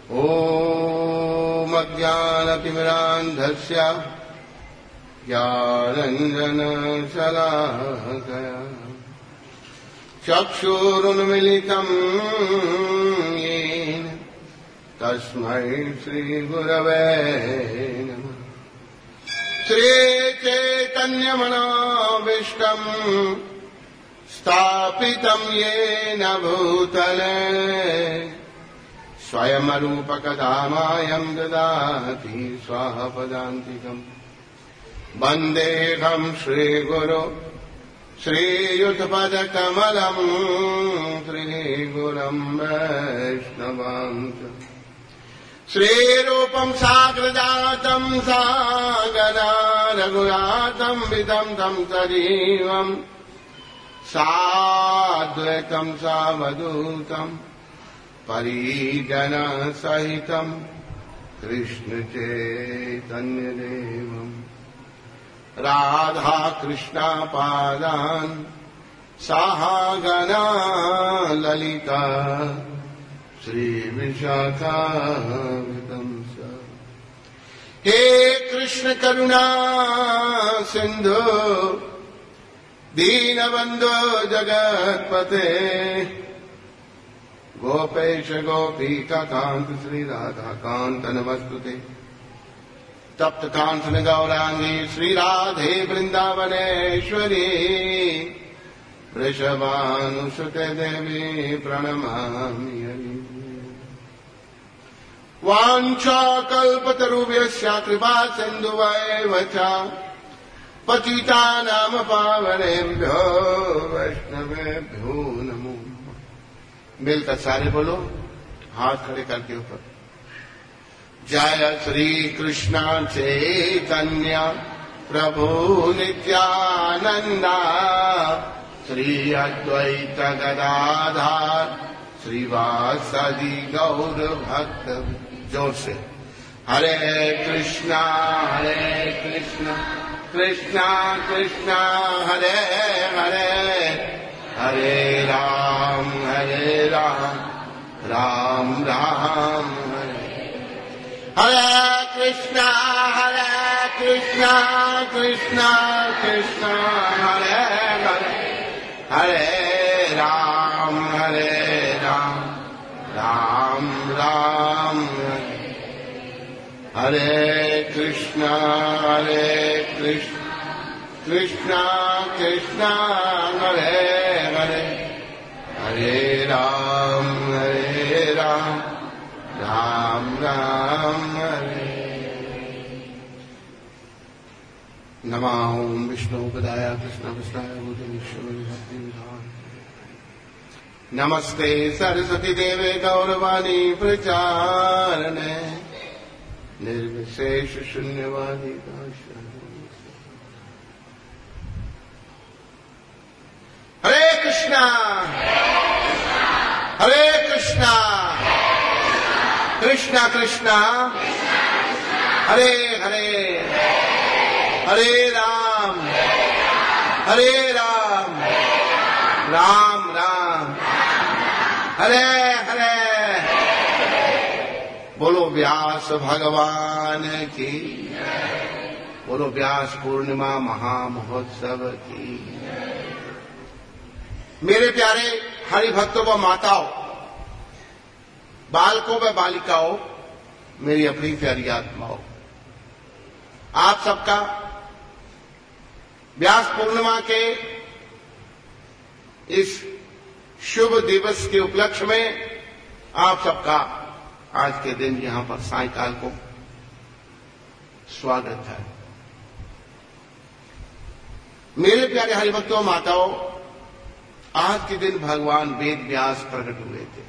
ॐ अज्ञानतिमिरान्धस्य ज्ञानाञ्जनशलाकया चक्षुरुन्मिलितं येन तस्मै श्रीगुरवे नमः। श्रीचैतन्यमनोभीष्टम् स्थापितं येन भूतले स्वयंरूपकदामायं ददाति स्वापदान्तिकम्। वन्देऽहं श्रीगुरो श्रीयुतपदकमलम् श्रीगुरुं वैष्णवांश्च। श्रीरूपं साग्रजातं सागरा रघुनाथं विदं तं सजीवम् साद्वैतं सावधूतं परिजनसहितं कृष्णचैतन्यदेवम् राधा कृष्णपादान् सागरा ललिता श्रीविशाखावितंस। हे कृष्ण करुणा सिंधु दीनबंधो जगत्पते गोपेश गोपीका कांत श्री राधा कांत नमस्तुते। तप्त कांचन गौरांगी श्री राधे वृंदावनेश्वरी वृषभानुसुते देवी प्रणमामि हरि। वाञ्छाकल्पतरुभ्यश्च कृपा सिन्धुवैव च पतितानां पावनेभ्यो वैष्णवेभ्यो नमो। मिलकर सारे बोलो, हाथ खड़े करके ऊपर। जय श्री कृष्ण चैतन्य प्रभु नित्यानंदा श्री अद्वैत गदाधर श्रीवासदि गौर भक्त। जोर से हरे कृष्णा कृष्णा कृष्णा हरे हरे हरे राम राम राम हरे कृष्णा कृष्णा कृष्णा हरे हरे हरे राम राम राम हरे कृष्णा कृष्णा कृष्णा हरे हरे हरे राम राम राम हरे। नमः ओं विष्णुपदाय कृष्णपृष्ठाय भूतलेश्वराय भक्तिविधान। नमस्ते सरस्वती देवे गौरवाणी प्रचारणे निर्विशेष शून्यवादी हरे कृष्णा कृष्णा कृष्णा हरे हरे हरे राम राम राम हरे हरे। बोलो व्यास भगवान की, बोलो व्यास पूर्णिमा महामहोत्सव की। मेरे प्यारे हरि भक्तों व माताओं, बालकों व बालिकाओं, मेरी अपनी प्यारी आत्माओं, आप सबका व्यास पूर्णिमा के इस शुभ दिवस के उपलक्ष्य में आप सबका आज के दिन यहां पर सायंकाल को स्वागत है। मेरे प्यारे हरिभक्तों माताओं, आज के दिन भगवान वेद व्यास प्रकट हुए थे।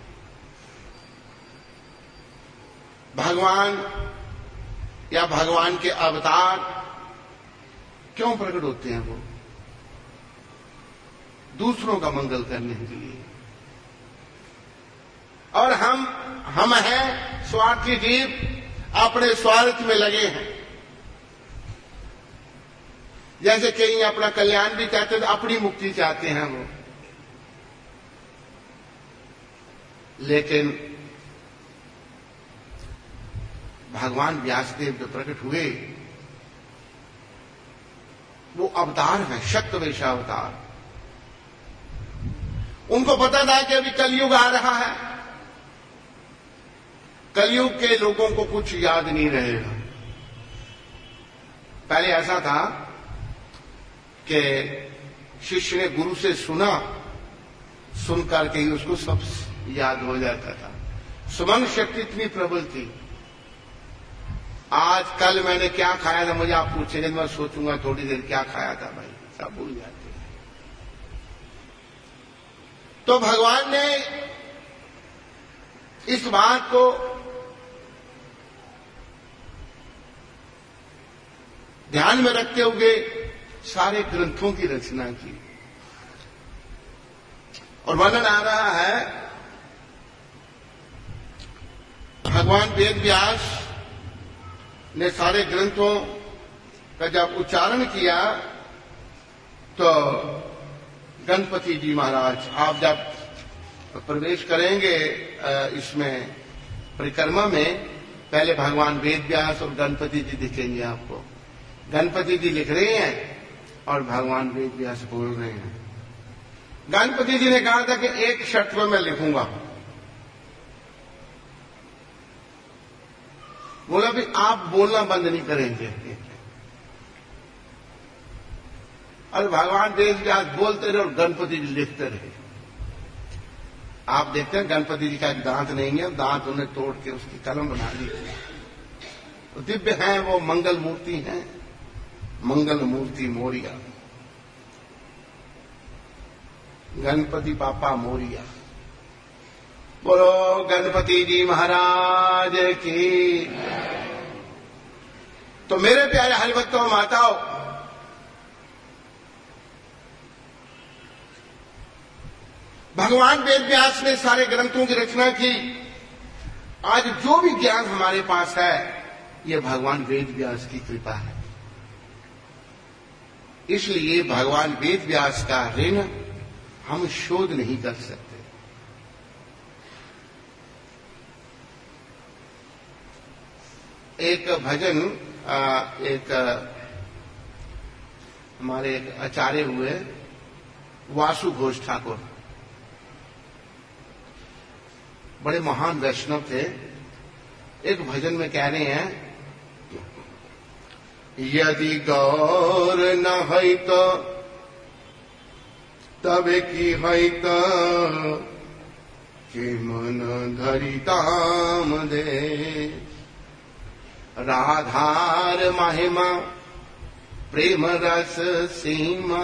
भगवान या भगवान के अवतार क्यों प्रकट होते हैं? वो दूसरों का मंगल करने के लिए। और हम हैं स्वार्थी जीव, अपने स्वार्थ में लगे हैं। जैसे कहीं अपना कल्याण भी चाहते हैं, अपनी मुक्ति चाहते हैं वो। लेकिन भगवान व्यासदेव जो प्रकट हुए वो अवतार है, शक्तवेशा अवतार। उनको पता था कि अभी कलयुग आ रहा है, कलयुग के लोगों को कुछ याद नहीं रहेगा। पहले ऐसा था कि शिष्य ने गुरु से सुना, सुन करके ही उसको सब याद हो जाता था। स्मरण शक्ति इतनी प्रबल थी। आज कल मैंने क्या खाया था मुझे आप पूछेंगे, मैं सोचूंगा थोड़ी देर क्या खाया था, भाई सब भूल जाते हैं। तो भगवान ने इस बात को ध्यान में रखते हुए सारे ग्रंथों की रचना की। और वर्णन आ रहा है भगवान वेद व्यास ने सारे ग्रंथों का जब उच्चारण किया तो गणपति जी महाराज, आप जब प्रवेश करेंगे इसमें परिक्रमा में, पहले भगवान वेद व्यास और गणपति जी दिखेंगे आपको। गणपति जी लिख रहे हैं और भगवान वेद व्यास बोल रहे हैं। गणपति जी ने कहा था कि एक शर्त पर मैं लिखूंगा। बोला भी आप बोलना बंद नहीं करेंगे। और भगवान वेद व्यास बोलते रहे और गणपति जी लिखते रहे। आप देखते हैं गणपति जी का दांत नहीं है, दांत उन्हें तोड़ के उसकी कलम बना ली। तो दिव्य हैं वो, मंगल मूर्ति हैं, मंगल मूर्ति मोरिया, गणपति पापा मोरिया। बोलो गणपति जी महाराज की। तो मेरे प्यारे हरिभक्तों माताओं, भगवान वेद व्यास ने सारे ग्रंथों की रचना की। आज जो भी ज्ञान हमारे पास है ये भगवान वेद व्यास की कृपा है। इसलिए भगवान वेद व्यास का ऋण हम शोध नहीं कर सकते। एक भजन एक हमारे एक आचार्य हुए वासु घोष ठाकुर, बड़े महान वैष्णव थे। एक भजन में कह रहे हैं, यदि गौर न है तो तबे की है तो के मन धरिताम दे। राधार महिमा प्रेम रस सीमा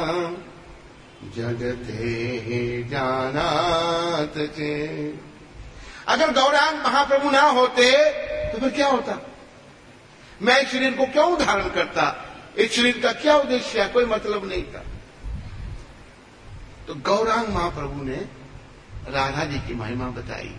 जगते जानात के। अगर गौरांग महाप्रभु ना होते तो फिर क्या होता? मैं इस शरीर को क्यों धारण करता? इस शरीर का क्या उद्देश्य है? कोई मतलब नहीं था। तो गौरांग महाप्रभु ने राधा जी की महिमा बताई।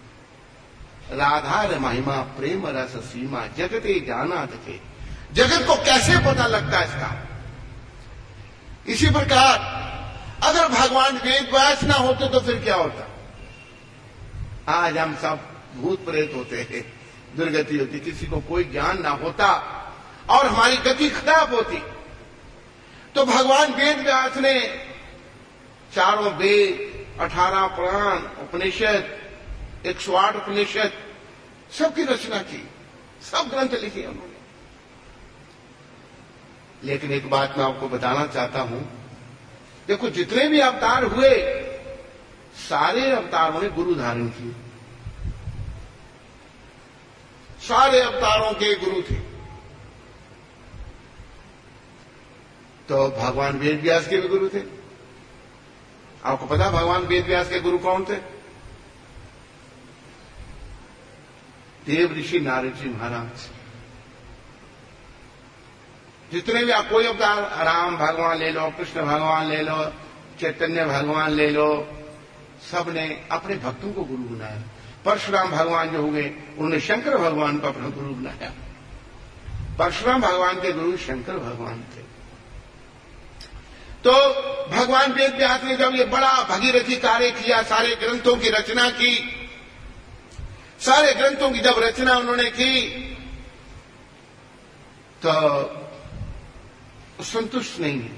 राधा महिमा प्रेम रस सीमा जगते जाना थे। जगत को कैसे पता लगता है इसका? इसी प्रकार अगर भगवान वेद व्यास ना होते तो फिर क्या होता? आज हम सब भूत प्रेत होते हैं, दुर्गति होती, किसी को कोई ज्ञान ना होता और हमारी गति खराब होती। तो भगवान वेद व्यास ने चारों वेद, 18 पुराण, उपनिषद, 108 उपनिषद सबकी रचना की, सब ग्रंथ लिखे उन्होंने। लेकिन एक बात मैं आपको बताना चाहता हूं, देखो जितने भी अवतार हुए सारे अवतारों ने गुरु धारण किए। सारे अवतारों के गुरु थे। तो भगवान वेद व्यास के भी गुरु थे। आपको पता भगवान वेद व्यास के गुरु कौन थे? देव ऋषि नारद जी महाराज। जितने भी आप कोई अवतार, राम भगवान ले लो, कृष्ण भगवान ले लो, चैतन्य भगवान ले लो, सबने अपने भक्तों को गुरु बनाया। परशुराम भगवान जो हुए उन्होंने शंकर भगवान को अपना गुरु बनाया। परशुराम भगवान के गुरु शंकर भगवान थे। तो भगवान वेद व्यास ने जब ये बड़ा भगीरथी कार्य किया, सारे ग्रंथों की रचना की, सारे ग्रंथों की जब रचना उन्होंने की तो संतुष्ट नहीं है।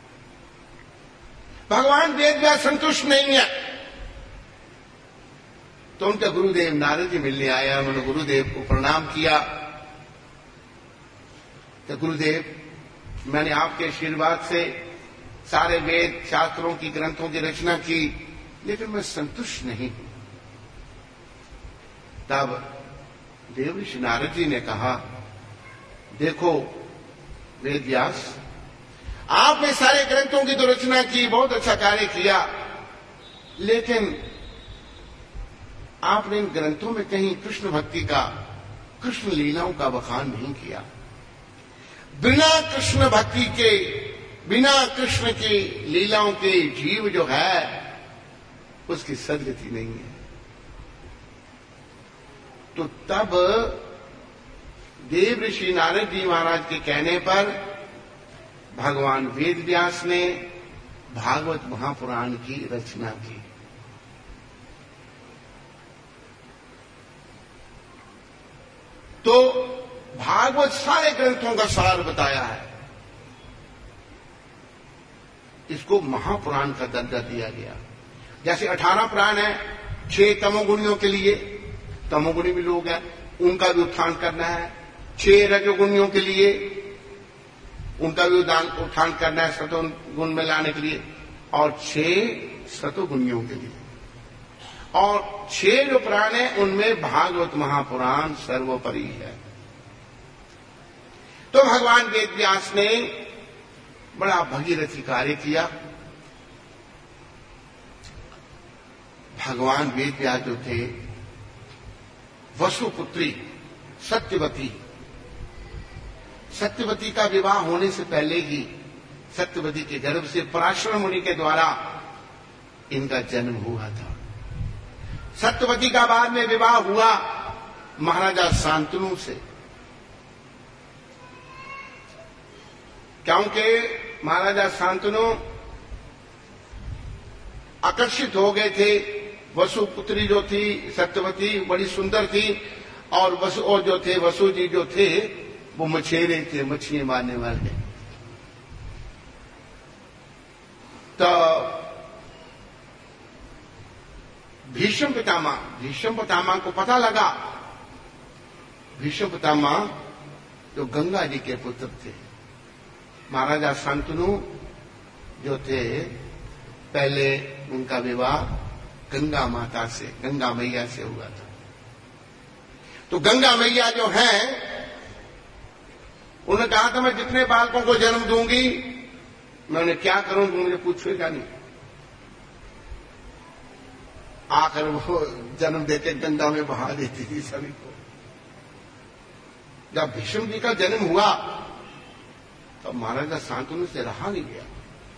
भगवान वेद व्यास संतुष्ट नहीं है। तो उनका गुरुदेव नारद जी मिलने आया, उन्होंने गुरुदेव को प्रणाम किया। तो गुरुदेव, मैंने आपके आशीर्वाद से सारे वेद शास्त्रों की ग्रंथों की रचना की, लेकिन मैं संतुष्ट नहीं हूं। तब देव ऋषि नारद जी ने कहा, देखो वेद व्यास, आपने सारे ग्रंथों की तो रचना की, बहुत अच्छा कार्य किया, लेकिन आपने इन ग्रंथों में कहीं कृष्ण भक्ति का, कृष्ण लीलाओं का बखान नहीं किया। बिना कृष्ण भक्ति के, बिना कृष्ण की लीलाओं के जीव जो है उसकी सदगति नहीं है। तो तब देव ऋषि नारद जी महाराज के कहने पर भगवान वेद व्यास ने भागवत महापुराण की रचना की। तो भागवत सारे ग्रंथों का सार बताया है। इसको महापुराण का दर्जा दिया गया। जैसे 18 पुराण है, 6 तमोगुणियों के लिए, तमोगुणी भी लोग हैं, उनका भी उत्थान करना है। 6 रजोगुणियों के लिए उनका भी उत्थान करना है सतोगुण में लाने के लिए, और 6 सतोगुणियों के लिए। और 6 जो पुराण है उनमें भागवत महापुराण सर्वोपरि है। तो भगवान वेद व्यास ने बड़ा भगीरथी कार्य किया। भगवान वेद व्यास जो थे, वसुपुत्री सत्यवती, सत्यवती का विवाह होने से पहले ही सत्यवती के गर्भ से पराशर मुनि के द्वारा इनका जन्म हुआ था। सत्यवती का बाद में विवाह हुआ महाराजा शांतनु से, क्योंकि महाराजा शांतनु आकर्षित हो गए थे। वसुपुत्री जो थी सत्यवती बड़ी सुंदर थी, और वसु जो थे, वसु जी जो थे वो मछेरे थे, मछली मारने वाले। तो भीष्म पितामह को पता लगा। भीष्म पितामह जो गंगा जी के पुत्र थे, महाराजा शांतनु जो थे, पहले उनका विवाह गंगा माता से, गंगा मैया से हुआ था। तो गंगा मैया जो हैं, उन्होंने कहा था मैं जितने बालकों को जन्म दूंगी, मैं उन्हें क्या करूं, मुझे पूछेगा नहीं। आकर वो जन्म देके गंगा में बहा देती थी सभी को। जब भीष्म जी का जन्म हुआ तब महाराजा शांतनु से रहा नहीं गया।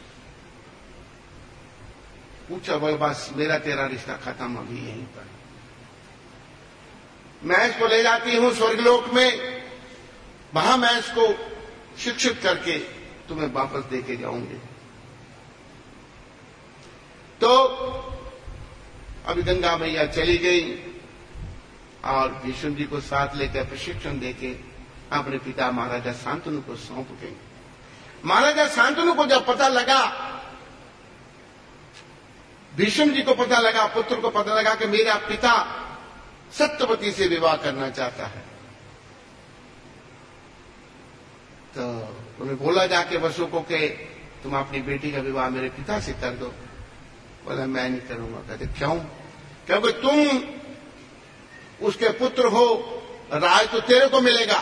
पूछा, भाई बस मेरा तेरा रिश्ता खत्म, अभी यहीं पर। मैं इसको ले जाती हूं स्वर्गलोक में, वहां मैं इसको शिक्षित करके तुम्हें वापस देके जाऊंगी। तो अभी गंगा मैया चली गई और भीष्म जी को साथ लेकर प्रशिक्षण देके अपने पिता महाराजा शांतनु को सौंप गई। महाराजा शांतनु को जब पता लगा, भीष्म जी को पता लगा, पुत्र को पता लगा कि मेरा पिता सत्यवती से विवाह करना चाहता है, तो उन्हें बोला जाके वसु को कि तुम अपनी बेटी का विवाह मेरे पिता से कर दो। बोला मैं नहीं करूंगा। कहते क्यों? क्योंकि तुम उसके पुत्र हो, राज तो तेरे को मिलेगा।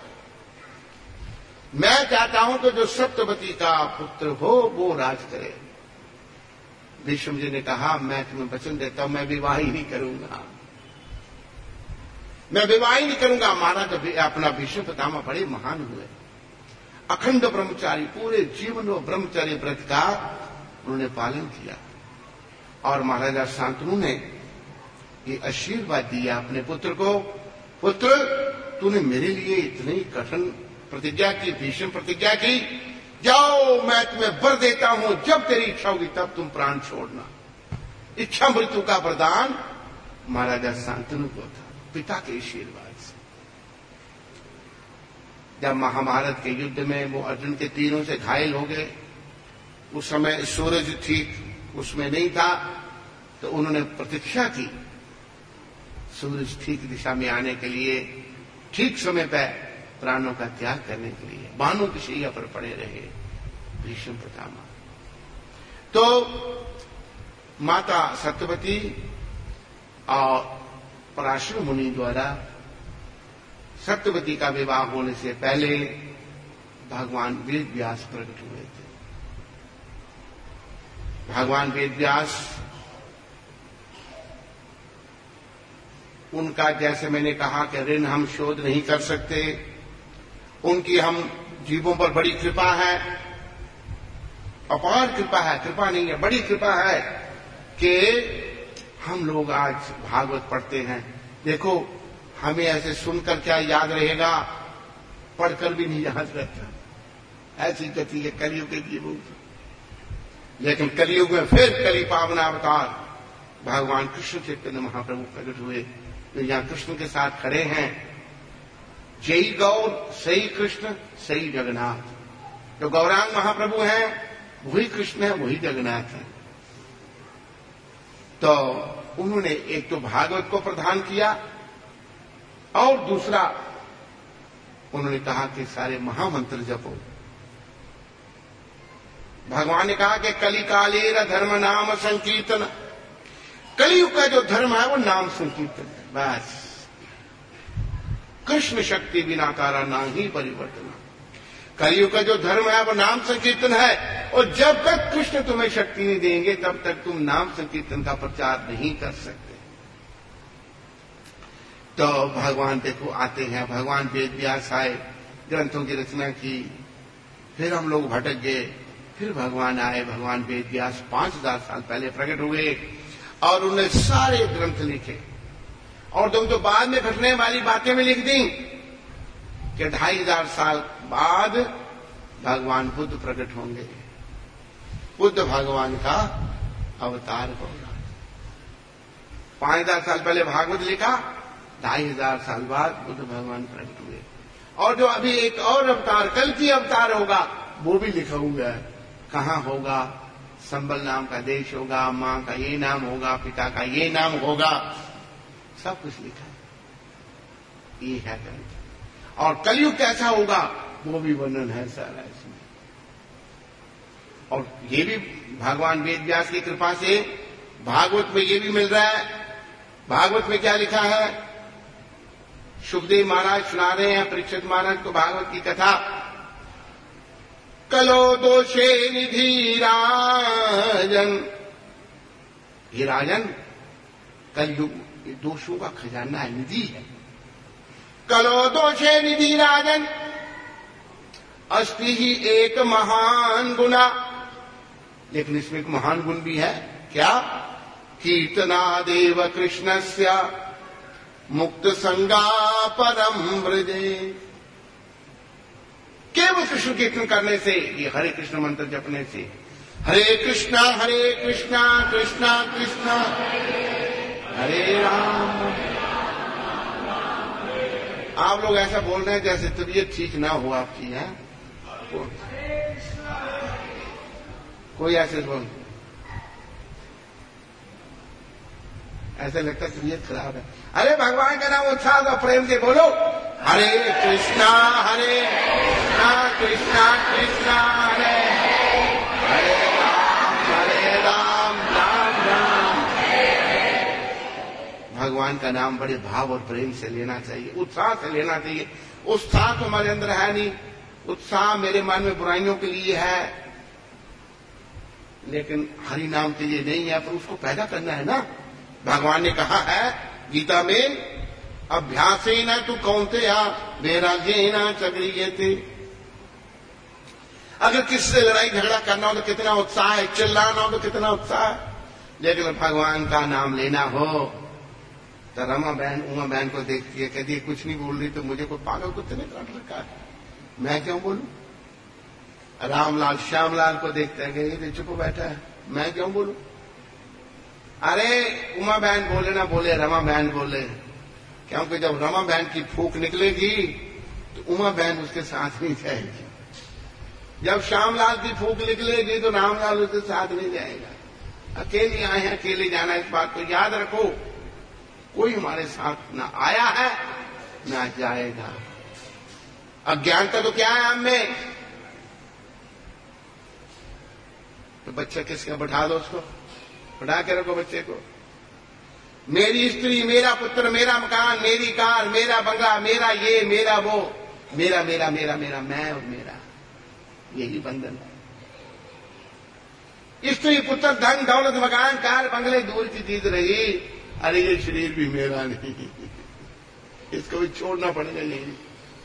मैं चाहता हूं कि जो सत्यवती का पुत्र हो वो राज करे। भीष्म जी ने कहा मैं तुम्हें वचन देता हूं, मैं विवाह ही नहीं करूंगा, मैं विवाह ही नहीं करूंगा। महाराज अपना भीष्म पितामह बड़े महान हुए, अखंड ब्रह्मचारी, पूरे जीवन और ब्रह्मचर्य व्रत का उन्होंने पालन किया। और महाराजा शांतनु ने ये आशीर्वाद दिया अपने पुत्र को, पुत्र तूने मेरे लिए इतनी कठिन प्रतिज्ञा की, भीष्म प्रतिज्ञा की, जाओ मैं तुम्हें वर देता हूं, जब तेरी इच्छा होगी तब तुम प्राण छोड़ना। इच्छा मृत्यु का वरदान महाराजा शांतनु को था, पिता के आशीर्वाद से। जब महाभारत के युद्ध में वो अर्जुन के तीरों से घायल हो गए, उस समय सूरज ठीक उसमें नहीं था, तो उन्होंने प्रतीक्षा की सूरज ठीक दिशा में आने के लिए, ठीक समय पर प्राणों का त्याग करने के लिए बाणों की शैया पर पड़े रहे भीष्म पितामह। तो माता सत्यवती और पराशर मुनि द्वारा सत्यवती का विवाह होने से पहले भगवान वेद व्यास प्रकट हुए थे। भगवान वेद व्यास, उनका जैसे मैंने कहा कि ऋण हम शोध नहीं कर सकते, उनकी हम जीवों पर बड़ी कृपा है, अपार कृपा है, कृपा नहीं है बड़ी कृपा है कि हम लोग आज भागवत पढ़ते हैं। देखो हमें ऐसे सुनकर क्या याद रहेगा, पढ़कर भी नहीं याद रहता, ऐसी गति है कलयुग के जीवों की। लेकिन कलयुग में फिर कली पावना अवतार भगवान कृष्ण चैतन्य महाप्रभु प्रकट हुए, तो यहां कृष्ण के साथ खड़े हैं। जय गौर सही कृष्ण सही जगन्नाथ। जो गौरांग महाप्रभु हैं वही कृष्ण है, वही जगन्नाथ है। तो उन्होंने एक तो भागवत को प्रदान किया और दूसरा उन्होंने कहा कि सारे महामंत्र जपो। भगवान ने कहा कि कलिकालेर धर्म नाम संकीर्तन, कलियुग का जो धर्म है वो नाम संकीर्तन है, बस। कृष्ण शक्ति बिना तारा ना ही परिवर्तन। कलियुग का जो धर्म है वो नाम संकीर्तन है, और जब तक कृष्ण तुम्हें शक्ति नहीं देंगे तब तक तुम नाम संकीर्तन का प्रचार नहीं कर सकते। तो भगवान देखो आते हैं, भगवान वेद व्यास आए, ग्रंथों की रचना की, फिर हम लोग भटक गए, फिर भगवान आए, भगवान वेद व्यास 5000 साल पहले प्रकट हुए और उन्होंने सारे ग्रंथ लिखे। और तुम तो बाद में घटने वाली बातें भी लिख दी कि 2500 साल बाद भगवान बुद्ध प्रकट होंगे, बुद्ध भगवान का अवतार होगा। 5000 साल पहले भागवत लिखा, 2500 साल बाद बुद्ध भगवान प्रकट हुए। और जो अभी एक और अवतार, कल की अवतार होगा, वो भी लिखा हुआ है। कहां होगा? संबल नाम का देश होगा, मां का ये नाम होगा, पिता का ये नाम होगा, सब कुछ लिखा है। ये है ग्रंथ। और कलयुग कैसा होगा वो भी वर्णन है सारा इसमें। और ये भी भगवान वेद व्यास की कृपा से भागवत में ये भी मिल रहा है। भागवत में क्या लिखा है? शुभदेव महाराज सुना रहे हैं परीक्षित महाराज को भागवत की कथा। कलो दोषे निधि राजन, ये राजन कलयुग दोषों का खजाना है, निधि है। कलो दोषे निधि राजन अस्ति ही एक महान गुना। लेकिन इसमें एक महान गुण भी है, क्या? कीर्तनादेव कृष्णस्य मुक्त संगा परम व्रजे। केवल कृष्ण कीर्तन करने से, ये हरे कृष्ण मंत्र जपने से, हरे कृष्णा कृष्णा कृष्णा हरे राम। आप लोग ऐसा बोल रहे हैं जैसे तबीयत ठीक ना हो आपकी है। कोई ऐसे बोल, ऐसा लगता है तबीयत खराब है। अरे भगवान का नाम उत्साह और प्रेम से बोलो, हरे कृष्णा कृष्णा कृष्णा हरे हरे राम राम राम। भगवान का नाम बड़े भाव और प्रेम से लेना चाहिए, उत्साह से लेना चाहिए। उत्साह तो हमारे अंदर है नहीं, उत्साह मेरे मन में बुराइयों के लिए है, लेकिन हरि नाम के लिए नहीं है, पर उसको पैदा करना है ना। भगवान ने कहा है गीता में, अभ्यासेन तु कौन्तेय वैराग्येन च गृह्यते। अगर किसी से लड़ाई झगड़ा करना हो तो कितना उत्साह है, चिल्लाना हो तो कितना उत्साह है, लेकिन भगवान का नाम लेना हो तो रमा बहन उमा बहन को देखती है, कहती है कुछ नहीं बोल रही तो मुझे कोई पागल कुत्ते ने काट रखा है, मैं क्यों बोलूं। रामलाल श्यामलाल को देखते हैं कि चुप बैठा है, मैं क्यों बोलूं। अरे उमा बहन बोले ना बोले, रमा बहन बोले, क्योंकि जब रमा बहन की फूंक निकलेगी तो उमा बहन उसके साथ नहीं जाएगी। जब श्यामलाल की फूंक निकलेगी तो रामलाल उसके साथ नहीं जाएगा। अकेले आए हैं, अकेले जाना, इस बात को याद रखो। कोई हमारे साथ ना आया है ना जाएगा। अज्ञानता तो क्या है हम में? तो बच्चा किसका, बैठा दो उसको, बैठा के रखो बच्चे को। मेरी स्त्री, मेरा पुत्र, मेरा मकान, मेरी कार, मेरा बंगला, मेरा ये, मेरा वो, मेरा मेरा मेरा मेरा मैं और मेरा, यही बंधन है। स्त्री, पुत्र, धन, दौलत, मकान, कार, बंगले दूर की चीज रही, अरे ये शरीर भी मेरा नहीं, इसको भी छोड़ना पड़ेगा। यही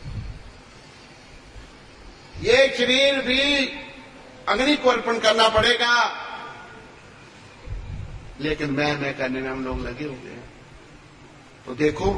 ये शरीर भी अग्नि को अर्पण करना पड़ेगा। लेकिन मैं करने में हम लोग लगे हुए हैं। तो देखो,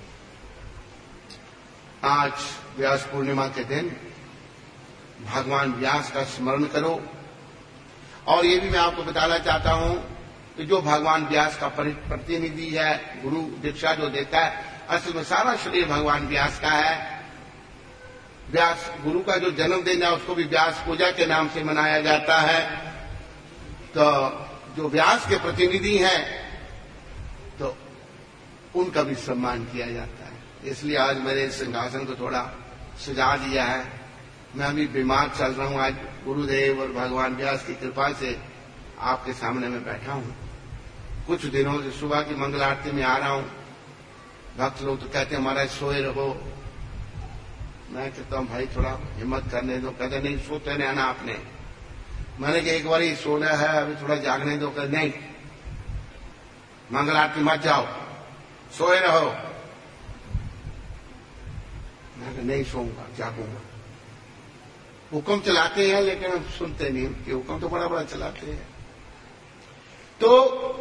आज व्यास पूर्णिमा के दिन भगवान व्यास का स्मरण करो। और ये भी मैं आपको बताना चाहता हूं कि जो भगवान व्यास का प्रतिनिधि है, गुरु दीक्षा जो देता है, असल में सारा श्रेय भगवान व्यास का है। व्यास गुरु का जो जन्मदिन है उसको भी व्यास पूजा के नाम से मनाया जाता है। तो जो व्यास के प्रतिनिधि हैं तो उनका भी सम्मान किया जाता है। इसलिए आज मैंने इस सिंहासन को थोड़ा सजा दिया है। मैं अभी बीमार चल रहा हूं, आज गुरुदेव और भगवान व्यास की कृपा से आपके सामने में बैठा हूं। कुछ दिनों से सुबह की मंगल आरती में आ रहा हूं। भक्त लोग तो कहते हैं महाराज सोए रहो। मैं कहता हूं भाई थोड़ा हिम्मत करने दो। कहते नहीं, सोते रहना आपने। मैंने कहा एक बार ही सोना है, अभी थोड़ा जागने दो। कहते नहीं, मंगल आरती मत जाओ, सोए रहो। मैं कहा नहीं सोऊंगा, जागूंगा। हुक्म चलाते हैं लेकिन हम सुनते नहीं, उनके हुक्म तो बड़ा बड़ा चलाते हैं। तो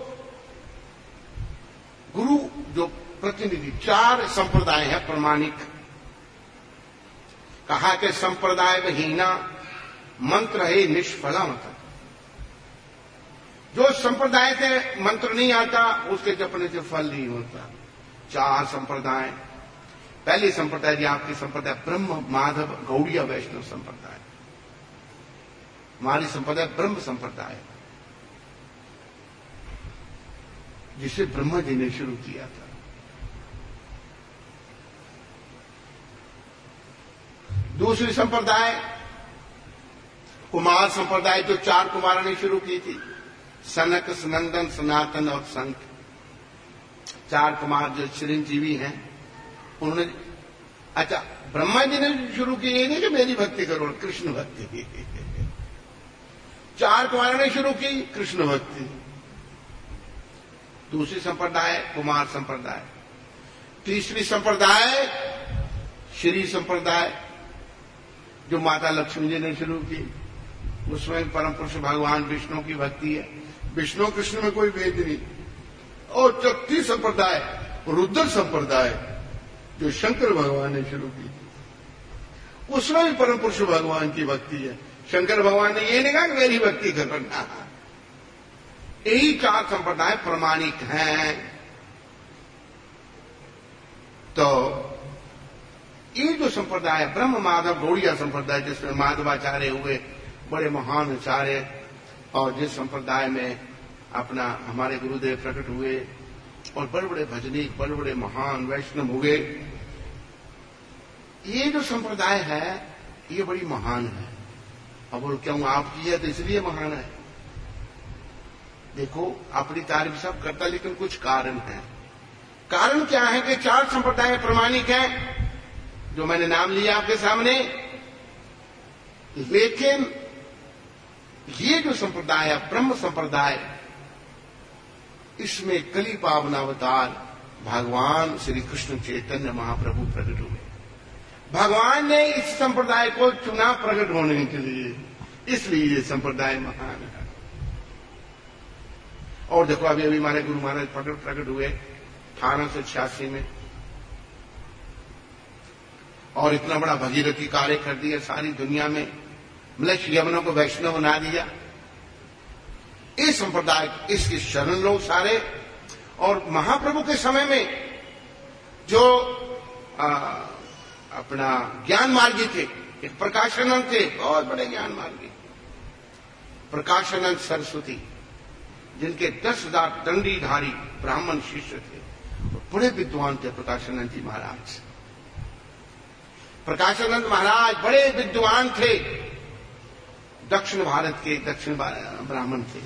गुरु जो प्रतिनिधि, 4 संप्रदाय है प्रमाणिक। कहा कि संप्रदाय विहीना मंत्र है निष्फला मत। जो संप्रदाय से मंत्र नहीं आता उसके जपने से फल नहीं होता। 4 संप्रदाय। पहली संप्रदाय जी आपकी संप्रदाय ब्रह्म माधव गौड़िया वैष्णव संप्रदाय। हमारी संप्रदाय ब्रह्म संप्रदाय, जिसे ब्रह्मा जी ने शुरू किया था। दूसरी संप्रदाय कुमार संप्रदाय, जो 4 कुमारों ने शुरू की थी, सनक, सनंदन, सनातन और संक। 4 कुमार जो चिरंजीवी हैं उन्होंने, अच्छा ब्रह्मा जी ने शुरू की, ये नहीं कि मेरी भक्ति करो, कृष्ण भक्ति। 4 कुमारों ने शुरू की कृष्ण भक्ति। दूसरी संप्रदाय कुमार संप्रदाय। तीसरी संप्रदाय श्री संप्रदाय, जो माता लक्ष्मी जी ने शुरू की। उसमें परम पुरुष भगवान विष्णु की भक्ति है। विष्णु कृष्ण में कोई भेद नहीं। और चौथी संप्रदाय रुद्र संप्रदाय, जो शंकर भगवान ने शुरू की। उसमें भी परम पुरुष भगवान की भक्ति है। शंकर भगवान ने ये नहीं कहा कि मेरी भक्ति करना। यही 4 संप्रदाय प्रमाणिक हैं। तो ये जो संप्रदाय ब्रह्म माधव गौड़िया संप्रदाय, जिसमें माधवाचार्य हुए बड़े महान आचार्य, और जिस संप्रदाय में अपना हमारे गुरुदेव प्रकट हुए और बड़े बड़े भजनीक, बड़े बड़े महान वैष्णव हुए, ये जो संप्रदाय है ये बड़ी महान है। अब बोल क्यों आपकी है तो इसलिए महान है। देखो अपनी तारीफ सब करता, लेकिन कुछ कारण है। कारण क्या है कि 4 संप्रदाय प्रमाणिक हैं, जो मैंने नाम लिया आपके सामने। लेकिन ये जो संप्रदाय है ब्रह्म संप्रदाय, इसमें कली पावनावतार भगवान श्री कृष्ण चैतन्य महाप्रभु प्रकट हुए। भगवान ने इस संप्रदाय को चुना प्रकट होने के लिए, इसलिए ये संप्रदाय महान है। और देखो अभी अभी हमारे गुरु महाराज प्रकट हुए 1886 में, और इतना बड़ा भगीरथी कार्य कर दिया सारी दुनिया में। मलेश यमुना को वैष्णव बना दिया। इस संप्रदाय, इसके शरण लोग सारे। और महाप्रभु के समय में जो अपना ज्ञान मार्गी थे, एक प्रकाशानंद थे, बहुत बड़े ज्ञान मार्गी। प्रकाशानंद सरस्वती, जिनके 10,000 दंडीधारी ब्राह्मण शिष्य थे, बड़े विद्वान थे प्रकाशानंद जी महाराज। प्रकाशानंद महाराज बड़े विद्वान थे, दक्षिण भारत के दक्षिण ब्राह्मण थे।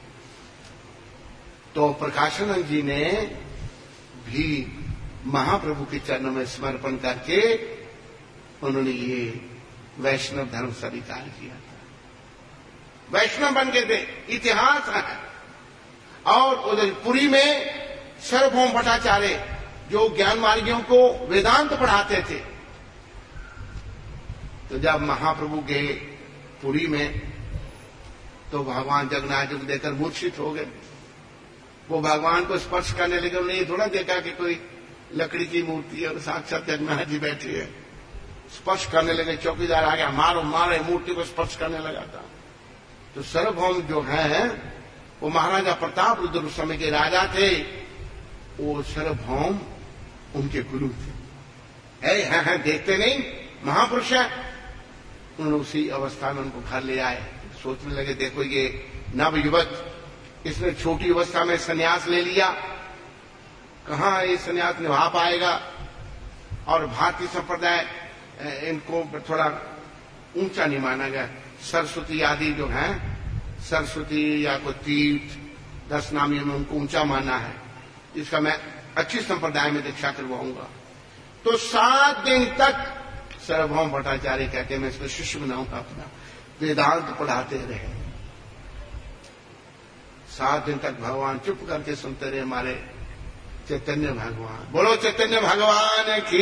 तो प्रकाशानंद जी ने भी महाप्रभु के चरणों में समर्पण करके उन्होंने ये वैष्णव धर्म स्वीकार किया था। वैष्णव बन गए थे, इतिहास है। और उधर पुरी में सार्वभौम भट्टाचार्य जो ज्ञान मार्गियों को वेदांत पढ़ाते थे, तो जब महाप्रभु गए पुरी में तो भगवान जगन्नाथ जी को देखकर मूर्छित हो गए। वो भगवान को स्पर्श करने लगे। उन्होंने ये थोड़ा देखा कि कोई लकड़ी की मूर्ति है और साक्षात जगन्नाथ जी बैठे हैं। स्पर्श करने लगे, चौकीदार आ गया, मारो मारे, मूर्ति को स्पर्श करने लगा था। तो सार्वभौम जो है वो महाराजा प्रताप रुद्र उस समय के राजा थे, वो सार्वभौम उनके गुरु थे। हैं देखते नहीं, महापुरुष है। उन्होंने उसी अवस्था में उनको घर ले आए। सोचने लगे, देखो ये नवयुवक, इसने छोटी अवस्था में संन्यास ले लिया, कहां ये संन्यास निभा पाएगा। और भारतीय संप्रदाय इनको थोड़ा ऊंचा नहीं माना गया। सरस्वती आदि जो हैं, सरस्वती या कोई तीर्थ 10 नामियों में उनको ऊंचा माना है। इसका मैं अच्छी संप्रदाय में दीक्षा करवाऊंगा। तो 7 दिन तक सार्वभौम भट्टाचार्य कहते हैं मैं इसको शिष्य बनाऊंगा अपना, वेदांत पढ़ाते रहे। 7 दिन तक भगवान चुप करके सुनते रहे। हमारे चैतन्य भगवान, बोलो चैतन्य भगवान की।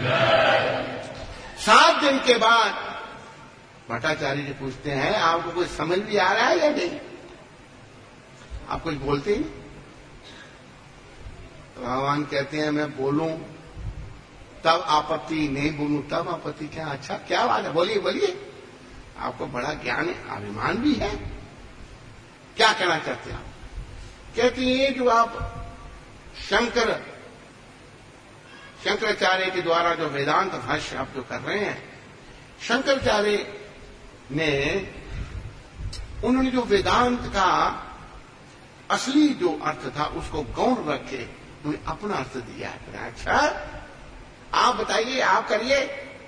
7 दिन के बाद भट्टाचार्य जी पूछते हैं, आपको कुछ समझ भी आ रहा है या नहीं? आप कुछ बोलते ही? तो भगवान कहते हैं मैं बोलूं तब आपत्ति, नहीं बोलूं तब आपत्ति। क्या? अच्छा, क्या बात है, बोलिए बोलिए। आपको बड़ा ज्ञान है, अभिमान भी है, क्या कहना चाहते हैं आप? कहती है जो आप शंकराचार्य के द्वारा जो वेदांत भाष्य आप जो कर रहे हैं, शंकराचार्य ने उन्होंने जो वेदांत का असली जो अर्थ था उसको गौण रखे उन्हें अपना अर्थ दिया है। अच्छा, आप बताइए, आप करिए।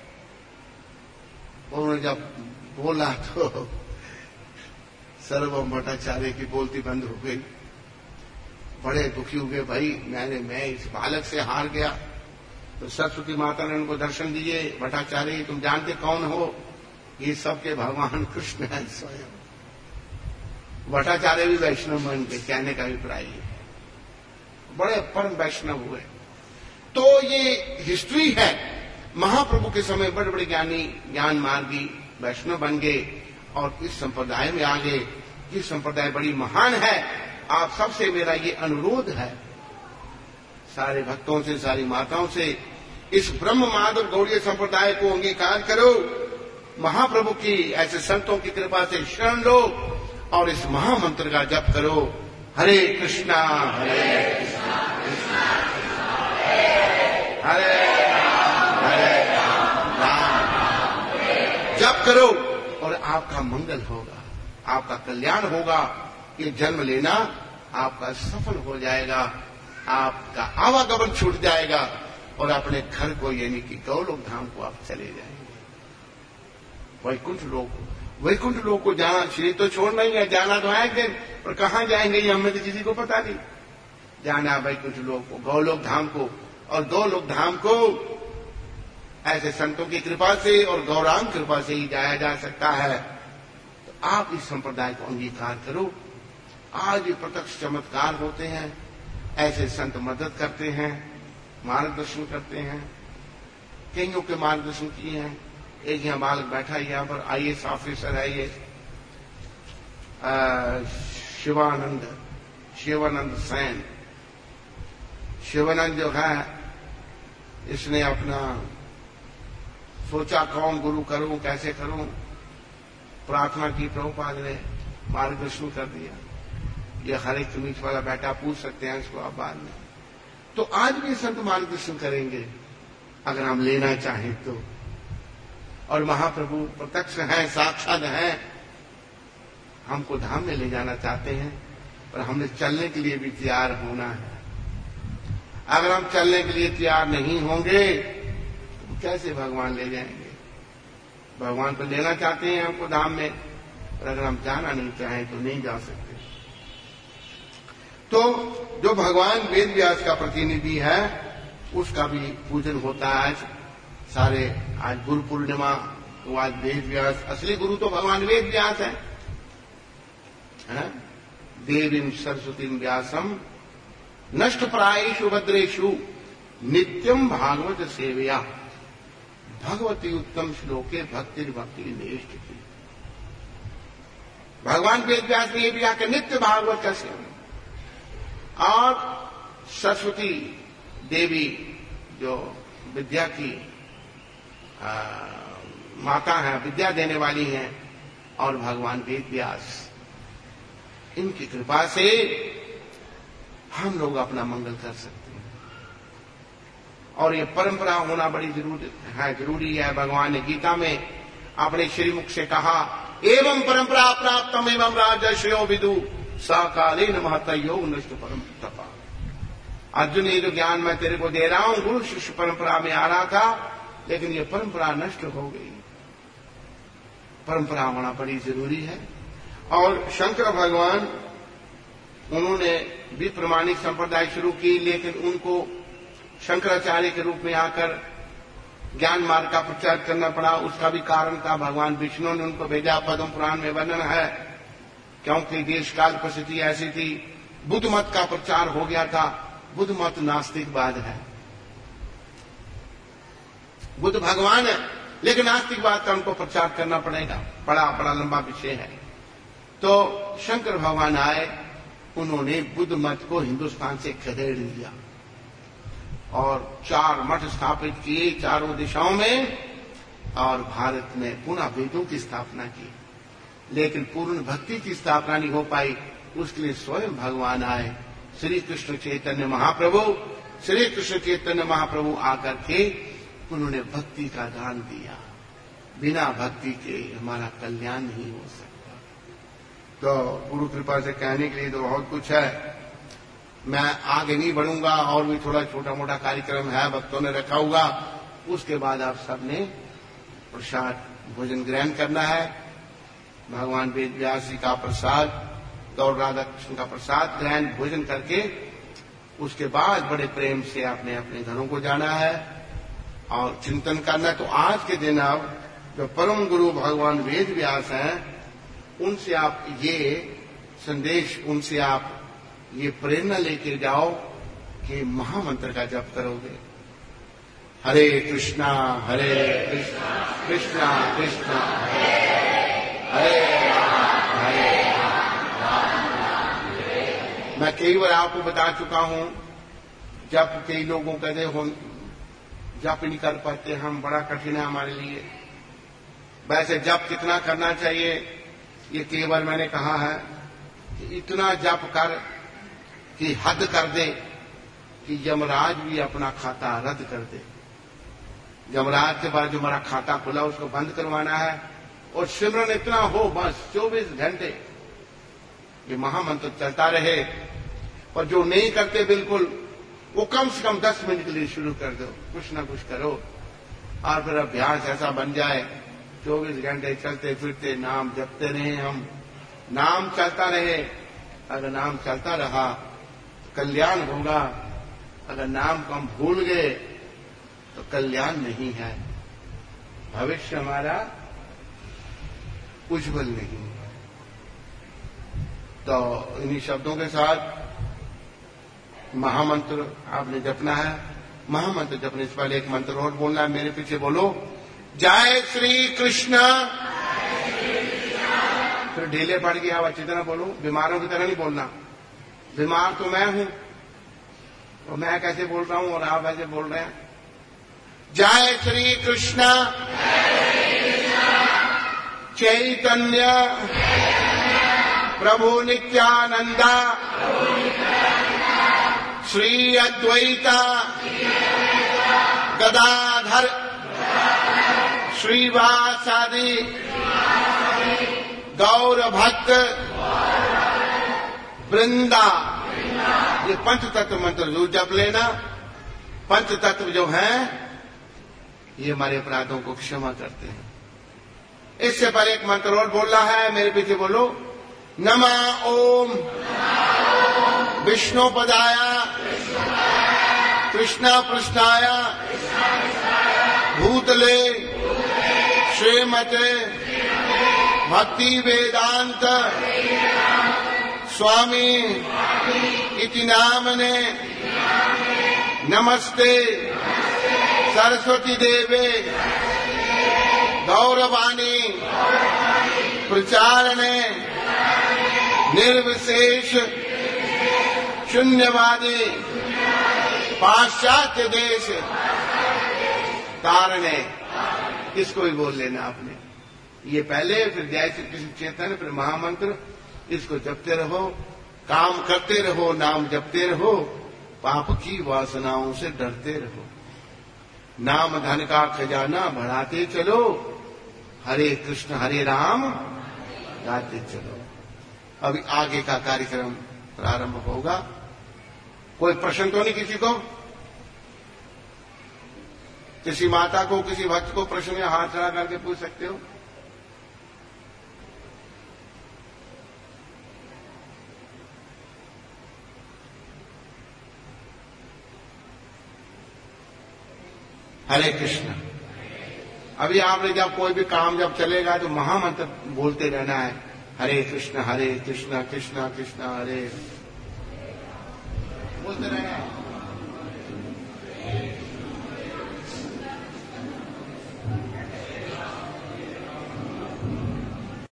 उन्होंने जब बोला तो सार्वभौम भट्टाचार्य की बोलती बंद हो गई। बड़े दुखी हो गए, भाई मैं इस बालक से हार गया। तो सरस्वती माता ने उनको दर्शन दिए। भट्टाचार्य तुम जानते कौन हो? ये सबके भगवान कृष्ण है स्वयं। भट्टाचार्य भी वैष्णव बन के, कहने का अभिप्राय है, बड़े परम वैष्णव हुए। तो ये हिस्ट्री है। महाप्रभु के समय बड़े बड़े ज्ञानी, ज्ञान मार्गी वैष्णव बन गए और इस संप्रदाय में आ गए। ये संप्रदाय बड़ी महान है। आप सबसे मेरा ये अनुरोध है, सारे भक्तों से, सारी माताओं से, इस ब्रह्म माधव गौड़ीय संप्रदाय को अंगीकार करो। महाप्रभु की ऐसे संतों की कृपा से शरण लो और इस महामंत्र का जप करो, हरे कृष्णा हरे कृष्णा कृष्णा हरे हरे राम जप करो और आपका मंगल होगा, आपका कल्याण होगा। ये जन्म लेना आपका सफल हो जाएगा, आपका आवागमन छूट जाएगा और अपने घर को यानी कि गौलोक धाम को आप चले जाएंगे। वैकुंठ लोक को जाना, शरीर तो छोड़ना ही है, जाना तो है एक दिन, और कहां जाएंगे ये हमें तो किसी को पता नहीं। जाना वैकुंठ लोक को, गौलोक धाम को, और गौलोक धाम को ऐसे संतों की कृपा से और गौरांग कृपा से ही जाया जा सकता है। तो आप इस संप्रदाय को अंगीकार करो। आज ये प्रत्यक्ष चमत्कार होते हैं, ऐसे संत मदद करते हैं, मार्गदर्शन करते हैं। कईयों के मार्गदर्शन किए हैं। एक यहाँ बालक बैठा है, यहाँ पर IAS ऑफिसर है ये शिवानंद सैन। शिवानंद जो है, इसने अपना सोचा कौन गुरु करूं, कैसे करूं, प्रार्थना की, प्रभुपाद ने मार्गदर्शन कर दिया। ये हरे कमीज वाला बैठा, पूछ सकते हैं इसको आप बाद में। तो आज भी संत मार्गदर्शन करेंगे। अगर हम लेना चाहें तो। और महाप्रभु प्रत्यक्ष हैं, साक्षात हैं, हमको धाम में ले जाना चाहते हैं, पर हमने चलने के लिए भी तैयार होना है। अगर हम चलने के लिए तैयार नहीं होंगे तो कैसे भगवान ले जाएंगे? भगवान तो लेना चाहते हैं हमको धाम में, पर अगर हम जाना नहीं चाहें तो नहीं जा सकते। तो जो भगवान वेद व्यास का प्रतिनिधि है उसका भी पूजन होता है। सारे आज गुरु पूर्णिमा, तो आज वेद व्यास, असली गुरु तो भगवान वेद व्यास है? देवीं सरस्वतीं व्यासम नष्ट प्रायेषु भद्रेषु नित्यम भागवत सेवया भगवती उत्तम श्लोके भक्ति भक्ति निष्ठ की। भगवान वेद व्यास ने ये भी आकर नित्य भागवत का सेवन। और सरस्वती देवी जो विद्या की माता है, विद्या देने वाली हैं, और भगवान वेद व्यास, इनकी कृपा से हम लोग अपना मंगल कर सकते हैं। और ये परंपरा होना बड़ी जरूरी है। भगवान ने गीता में अपने श्रीमुख से कहा, एवं परंपरा प्राप्तम एवं राजर्षयो विदु सकालीन महत योग नष्ट परम तपा। अर्जुन, ये जो ज्ञान मैं तेरे को दे रहा हूं, गुरु शिष्य परंपरा में आ रहा था, लेकिन ये परंपरा नष्ट हो गई। परंपरा होना बड़ी जरूरी है। और शंकर भगवान, उन्होंने भी प्रमाणिक संप्रदाय शुरू की, लेकिन उनको शंकराचार्य के रूप में आकर ज्ञान मार्ग का प्रचार करना पड़ा। उसका भी कारण था, भगवान विष्णु ने उनको भेजा। पद्म पुराण में वर्णन है, क्योंकि देश काल परिस्थिति ऐसी थी, बुद्ध मत का प्रचार हो गया था। बुद्ध मत नास्तिकवाद है। बुद्ध भगवान है, लेकिन नास्तिकवाद का उनको प्रचार करना पड़ेगा। बड़ा लंबा विषय है। तो शंकर भगवान आए, उन्होंने बुद्ध मत को हिंदुस्तान से खदेड़ लिया और 4 मठ स्थापित किए चारों दिशाओं में, और भारत में पुनः वेदों की स्थापना की। लेकिन पूर्ण भक्ति की स्थापना नहीं हो पाई। उसके लिए स्वयं भगवान आए, श्री कृष्ण चैतन्य महाप्रभु। श्री कृष्ण चैतन्य महाप्रभु आकर के उन्होंने भक्ति का दान दिया। बिना भक्ति के हमारा कल्याण नहीं हो सकता। तो गुरु कृपा से कहने के लिए तो बहुत कुछ है, मैं आगे नहीं बढ़ूंगा। और भी थोड़ा छोटा मोटा कार्यक्रम है, भक्तों ने रखा होगा। उसके बाद आप सबने प्रसाद भोजन ग्रहण करना है। भगवान वेद व्यास जी का प्रसाद, गौर राधा कृष्ण का प्रसाद ग्रहण भोजन करके उसके बाद बड़े प्रेम से आपने अपने घरों को जाना है और चिंतन करना। तो आज के दिन आप जो परम गुरु भगवान वेद व्यास हैं, उनसे आप ये संदेश, उनसे आप ये प्रेरणा लेके जाओ कि महामंत्र का जप करोगे। हरे कृष्णा कृष्णा कृष्णा हरे राम मैं कई बार आपको बता चुका हूं, जब कई लोगों कहते हो जप नहीं कर पाते हम, बड़ा कठिन है हमारे लिए। वैसे जप कितना करना चाहिए, ये कई बार मैंने कहा है कि इतना जप कर कि हद कर दे कि यमराज भी अपना खाता रद्द कर दे। यमराज के बाद जो हमारा खाता खुला उसको बंद करवाना है। और सिमरन इतना हो, बस 24 घंटे ये महामंत्र चलता रहे। और जो नहीं करते बिल्कुल, वो कम से कम 10 मिनट के लिए शुरू कर दो, कुछ ना कुछ करो। और फिर अभ्यास ऐसा बन जाए 24 घंटे चलते फिरते नाम जपते रहे हम, नाम चलता रहे। अगर नाम चलता रहा तो कल्याण होगा। अगर नाम को हम भूल गए तो कल्याण नहीं है, भविष्य हमारा उज्जवल नहीं है। तो इन्हीं शब्दों के साथ महामंत्र आपने जपना है। महामंत्र जपने से पहले एक मंत्र और बोलना है, मेरे पीछे बोलो, जय श्री कृष्ण। फिर ढीले पड़ गया अब अच्छी तरह बोलो, बीमारों की तरह नहीं बोलना। बीमार तो मैं हूं, तो मैं कैसे बोल रहा हूं और आप ऐसे बोल रहे हैं। जय श्री कृष्ण चैतन्य प्रभु नित्यानंदा श्री अद्वैता गदाधर श्रीवासादि गौर भक्त वृंदा। ये पंच तत्व मंत्र जो जप लेना, पंच तत्व जो हैं ये हमारे अपराधों को क्षमा करते हैं। इससे पर एक मंत्र और बोला है, मेरे पीछे बोलो। नमः ओम विष्णुपदाय कृष्ण पृष्ठाय भूतले श्रीमते भक्ति वेदांत स्वामी इति नामने नमस्ते सरस्वती देवे गौरवाणी प्रचारणे निर्विशेष शून्यवादी पाश्चात्य देश तारणे। इसको भी बोल लेना आपने, ये पहले, फिर जय श्री कृष्ण चेतन, फिर महामंत्र। इसको जपते रहो, काम करते रहो, नाम जपते रहो, पाप की वासनाओं से डरते रहो। नाम धन का खजाना बढ़ाते चलो, हरे कृष्ण हरे राम गाते चलो। अभी आगे का कार्यक्रम प्रारंभ होगा। कोई प्रश्न तो नहीं किसी को? किसी माता को, किसी भक्त को प्रश्न में हाथ खड़ा करके पूछ सकते हो। हरे कृष्ण। अभी आपने जब कोई भी काम जब चलेगा तो महामंत्र बोलते रहना है, हरे कृष्ण कृष्ण कृष्ण हरे, बोलते रहना है।